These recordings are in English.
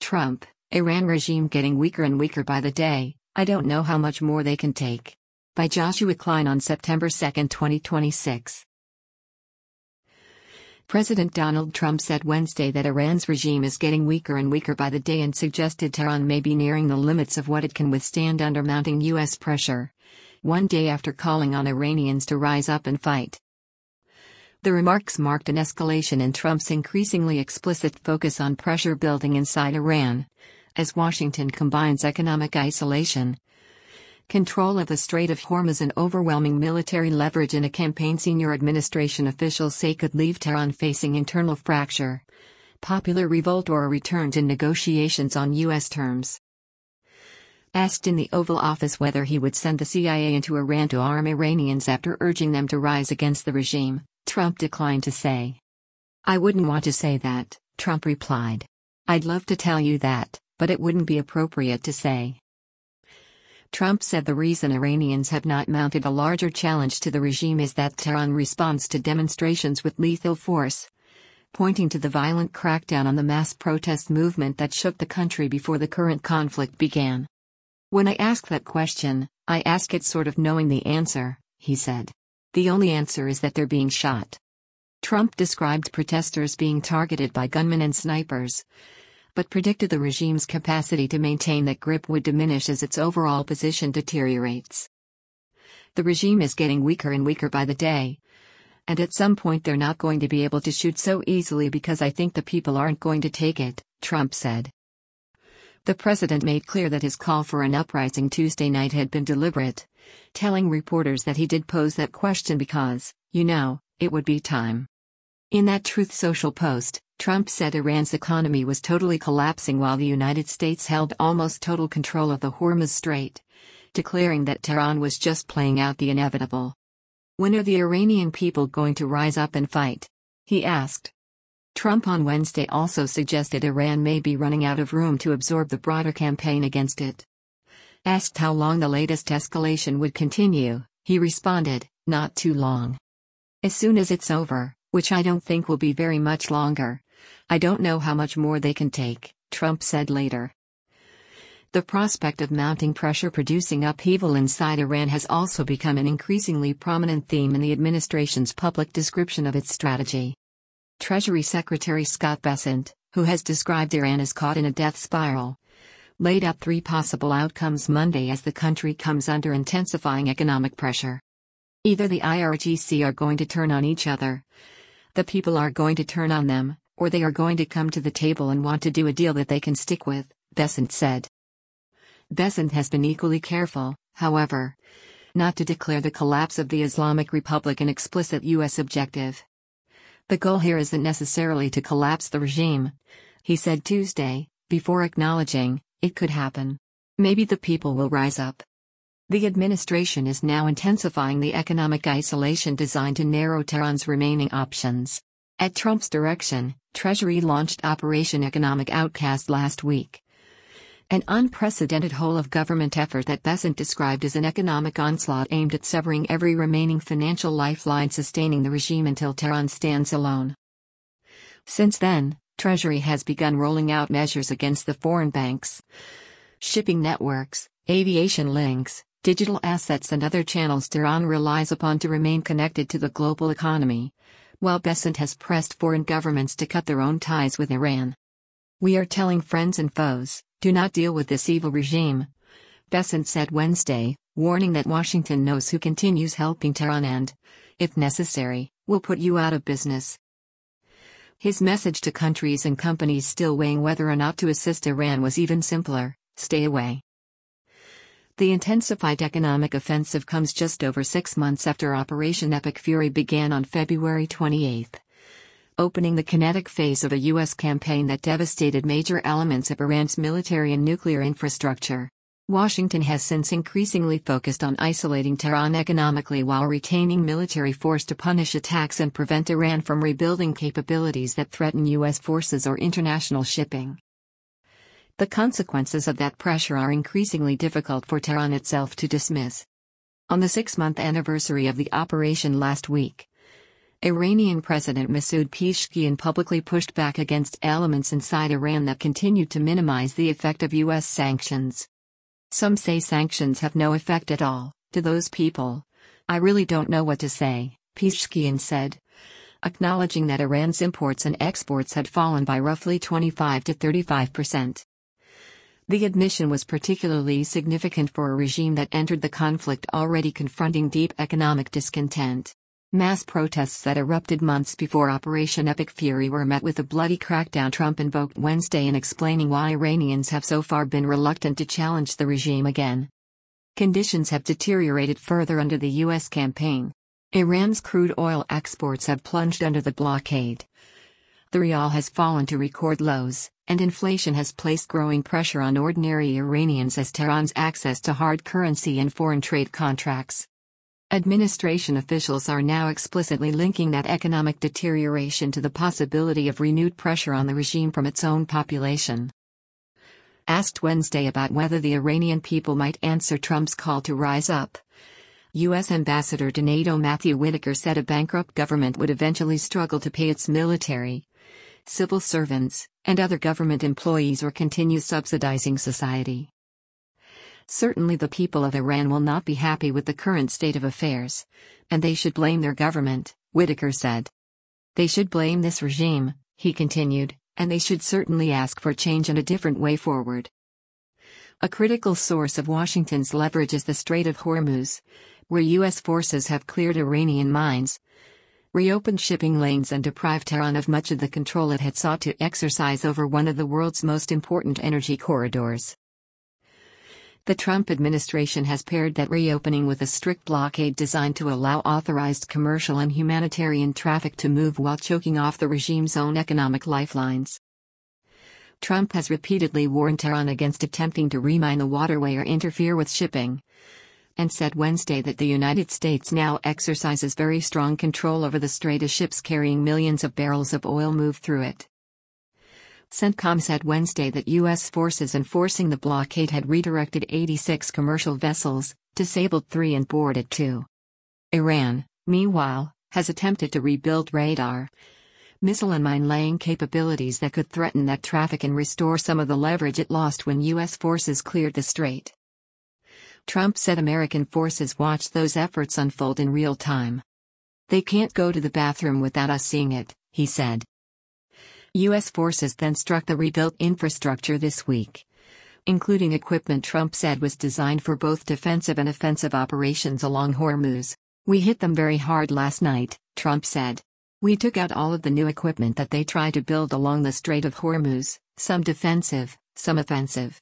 Trump, Iran regime getting weaker and weaker by the day, I don't know how much more they can take. By Joshua Klein on September 2, 2026. President Donald Trump said Wednesday that Iran's regime is getting weaker and weaker by the day and suggested Tehran may be nearing the limits of what it can withstand under mounting U.S. pressure, one day after calling on Iranians to rise up and fight. The remarks marked an escalation in Trump's increasingly explicit focus on pressure building inside Iran, as Washington combines economic isolation, control of the Strait of Hormuz, and overwhelming military leverage in a campaign senior administration officials say could leave Tehran facing internal fracture, popular revolt, or a return to negotiations on U.S. terms. Asked in the Oval Office whether he would send the CIA into Iran to arm Iranians after urging them to rise against the regime, Trump declined to say. "I wouldn't want to say that," Trump replied. "I'd love to tell you that, but it wouldn't be appropriate to say." Trump said the reason Iranians have not mounted a larger challenge to the regime is that Tehran responds to demonstrations with lethal force, pointing to the violent crackdown on the mass protest movement that shook the country before the current conflict began. "When I ask that question, I ask it sort of knowing the answer," he said. "The only answer is that they're being shot." Trump described protesters being targeted by gunmen and snipers, but predicted the regime's capacity to maintain that grip would diminish as its overall position deteriorates. "The regime is getting weaker and weaker by the day, and at some point they're not going to be able to shoot so easily because I think the people aren't going to take it," Trump said. The president made clear that his call for an uprising Tuesday night had been deliberate, telling reporters that he did pose that question because, it would be time. In that Truth Social post, Trump said Iran's economy was totally collapsing while the United States held almost total control of the Hormuz Strait, declaring that Tehran was just playing out the inevitable. "When are the Iranian people going to rise up and fight?" he asked. Trump on Wednesday also suggested Iran may be running out of room to absorb the broader campaign against it. Asked how long the latest escalation would continue, he responded, "Not too long. As soon as it's over, which I don't think will be very much longer. I don't know how much more they can take," Trump said later. The prospect of mounting pressure producing upheaval inside Iran has also become an increasingly prominent theme in the administration's public description of its strategy. Treasury Secretary Scott Bessent, who has described Iran as caught in a death spiral, laid out three possible outcomes Monday as the country comes under intensifying economic pressure. Either the IRGC are going to turn on each other, the people are going to turn on them, or they are going to come to the table and want to do a deal that they can stick with, Bessent said. Bessent has been equally careful, however, not to declare the collapse of the Islamic Republic an explicit U.S. objective. "The goal here isn't necessarily to collapse the regime," he said Tuesday, before acknowledging, "It could happen. Maybe the people will rise up." The administration is now intensifying the economic isolation designed to narrow Tehran's remaining options. At Trump's direction, Treasury launched Operation Economic Outcast last week, an unprecedented whole-of-government effort that Bessent described as an economic onslaught aimed at severing every remaining financial lifeline sustaining the regime until Tehran stands alone. Since then, Treasury has begun rolling out measures against the foreign banks, shipping networks, aviation links, digital assets and other channels Tehran relies upon to remain connected to the global economy, while Bessent has pressed foreign governments to cut their own ties with Iran. "We are telling friends and foes, do not deal with this evil regime," Bessent said Wednesday, warning that Washington knows who continues helping Tehran and, if necessary, will put you out of business. His message to countries and companies still weighing whether or not to assist Iran was even simpler: stay away. The intensified economic offensive comes just over 6 months after Operation Epic Fury began on February 28, opening the kinetic phase of a U.S. campaign that devastated major elements of Iran's military and nuclear infrastructure. Washington has since increasingly focused on isolating Tehran economically while retaining military force to punish attacks and prevent Iran from rebuilding capabilities that threaten U.S. forces or international shipping. The consequences of that pressure are increasingly difficult for Tehran itself to dismiss. On the 6-month anniversary of the operation last week, Iranian President Masoud Pezeshkian publicly pushed back against elements inside Iran that continued to minimize the effect of U.S. sanctions. Some say sanctions have no effect at all, to those people. I really don't know what to say, Pezeshkian said, acknowledging that Iran's imports and exports had fallen by roughly 25 to 35%. The admission was particularly significant for a regime that entered the conflict already confronting deep economic discontent. Mass protests that erupted months before Operation Epic Fury were met with a bloody crackdown Trump invoked Wednesday in explaining why Iranians have so far been reluctant to challenge the regime again. Conditions have deteriorated further under the U.S. campaign. Iran's crude oil exports have plunged under the blockade. The rial has fallen to record lows, and inflation has placed growing pressure on ordinary Iranians as Tehran's access to hard currency and foreign trade contracts. Administration officials are now explicitly linking that economic deterioration to the possibility of renewed pressure on the regime from its own population. Asked Wednesday about whether the Iranian people might answer Trump's call to rise up, U.S. Ambassador to NATO Matthew Whitaker said a bankrupt government would eventually struggle to pay its military, civil servants, and other government employees or continue subsidizing society. Certainly the people of Iran will not be happy with the current state of affairs, and they should blame their government, Whitaker said. They should blame this regime, he continued, and they should certainly ask for change and a different way forward. A critical source of Washington's leverage is the Strait of Hormuz, where U.S. forces have cleared Iranian mines, reopened shipping lanes and deprived Tehran of much of the control it had sought to exercise over one of the world's most important energy corridors. The Trump administration has paired that reopening with a strict blockade designed to allow authorized commercial and humanitarian traffic to move while choking off the regime's own economic lifelines. Trump has repeatedly warned Tehran against attempting to remine the waterway or interfere with shipping, and said Wednesday that the United States now exercises very strong control over the strait as ships carrying millions of barrels of oil move through it. CENTCOM said Wednesday that U.S. forces enforcing the blockade had redirected 86 commercial vessels, disabled 3 and boarded 2. Iran, meanwhile, has attempted to rebuild radar, missile and mine-laying capabilities that could threaten that traffic and restore some of the leverage it lost when U.S. forces cleared the strait. Trump said American forces watched those efforts unfold in real time. They can't go to the bathroom without us seeing it, he said. U.S. forces then struck the rebuilt infrastructure this week, including equipment Trump said was designed for both defensive and offensive operations along Hormuz. We hit them very hard last night, Trump said. We took out all of the new equipment that they tried to build along the Strait of Hormuz, some defensive, some offensive.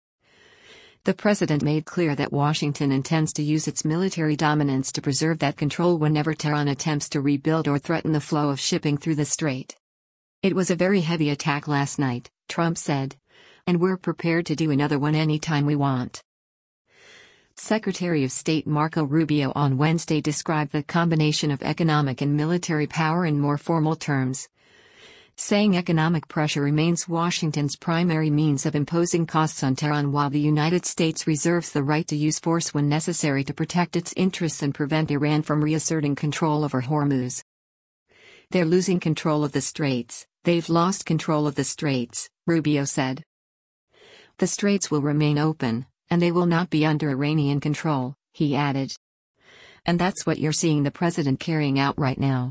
The president made clear that Washington intends to use its military dominance to preserve that control whenever Tehran attempts to rebuild or threaten the flow of shipping through the strait. It was a very heavy attack last night, Trump said, and we're prepared to do another one anytime we want. Secretary of State Marco Rubio on Wednesday described the combination of economic and military power in more formal terms, saying economic pressure remains Washington's primary means of imposing costs on Tehran while the United States reserves the right to use force when necessary to protect its interests and prevent Iran from reasserting control over Hormuz. They're losing control of the straits, they've lost control of the straits, Rubio said. The straits will remain open, and they will not be under Iranian control, he added. And that's what you're seeing the president carrying out right now.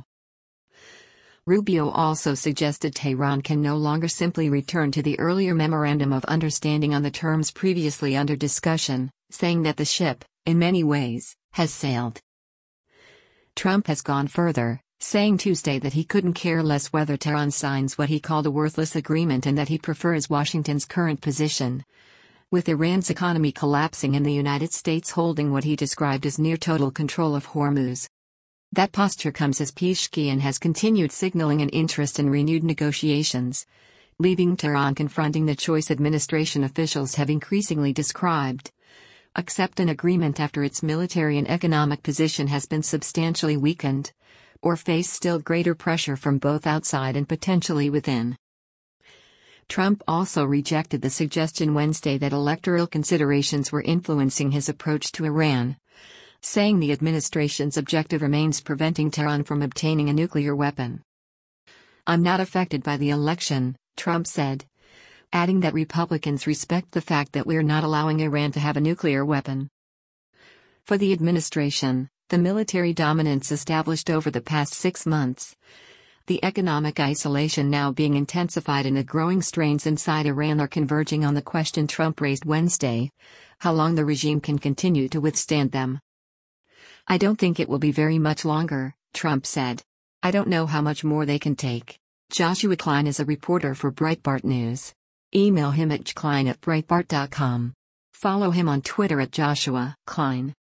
Rubio also suggested Tehran can no longer simply return to the earlier Memorandum of Understanding on the terms previously under discussion, saying that the ship, in many ways, has sailed. Trump has gone further, saying Tuesday that he couldn't care less whether Tehran signs what he called a worthless agreement and that he prefers Washington's current position, with Iran's economy collapsing and the United States holding what he described as near total control of Hormuz. That posture comes as Pezeshkian has continued signaling an interest in renewed negotiations, leaving Tehran confronting the choice administration officials have increasingly described: accept an agreement after its military and economic position has been substantially weakened, or face still greater pressure from both outside and potentially within. Trump also rejected the suggestion Wednesday that electoral considerations were influencing his approach to Iran, saying the administration's objective remains preventing Tehran from obtaining a nuclear weapon. "I'm not affected by the election," Trump said, adding that Republicans respect the fact that we're not allowing Iran to have a nuclear weapon. For the administration, the military dominance established over the past 6 months, the economic isolation now being intensified, and the growing strains inside Iran are converging on the question Trump raised Wednesday: how long the regime can continue to withstand them. "I don't think it will be very much longer," Trump said. "I don't know how much more they can take." Joshua Klein is a reporter for Breitbart News. Email him at jklein@breitbart.com. Follow him on Twitter at Joshua Klein.